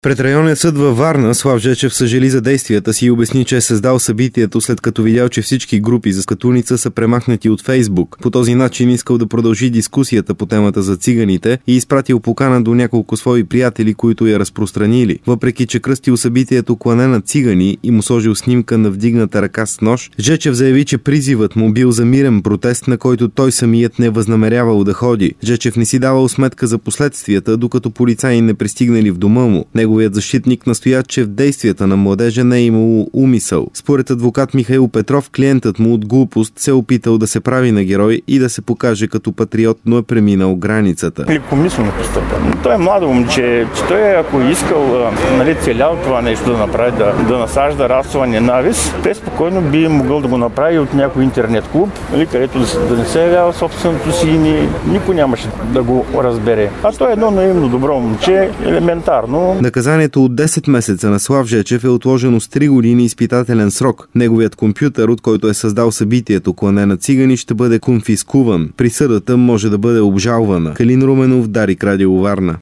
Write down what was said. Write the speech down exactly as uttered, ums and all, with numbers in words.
Пред районния съд във Варна Слав Жечев съжали за действията си и обясни, че е създал събитието след като видял, че всички групи за Скатуница са премахнати от Фейсбук. По този начин искал да продължи дискусията по темата за циганите и изпратил покана до няколко свои приятели, които я разпространили. Въпреки че кръстил събитието клане на цигани и му сложил снимка на вдигната ръка с нож, Жечев заяви, че призивът му бил за мирен протест, на който той самият не възнамерявал да ходи. Жечев не си давал сметка за последствията, докато полицаи не пристигнали в дома му. Неговият защитник настоя, че в действията на младежа не е имало умисъл. Според адвокат Михаил Петров, клиентът му от глупост се опитал да се прави на герой и да се покаже като патриот, но е преминал границата. Лекомислено постъпен. Той е младо момче, че той ако искал, нали, целял това нещо да направи, да, да насажда расова ненавист, те спокойно би могъл да го направи от някой интернет клуб, нали, където да, да не се явява собственото си име, никой нямаше да го разбере. А той е едно наивно добро момче, елементарно. Наказанието от десет месеца на Слав Жечев е отложено с три години изпитателен срок. Неговият компютър, от който е създал събитието клане на цигани, ще бъде конфискуван. Присъдата може да бъде обжалвана. Калин Руменов, Дарик, Радио Варна.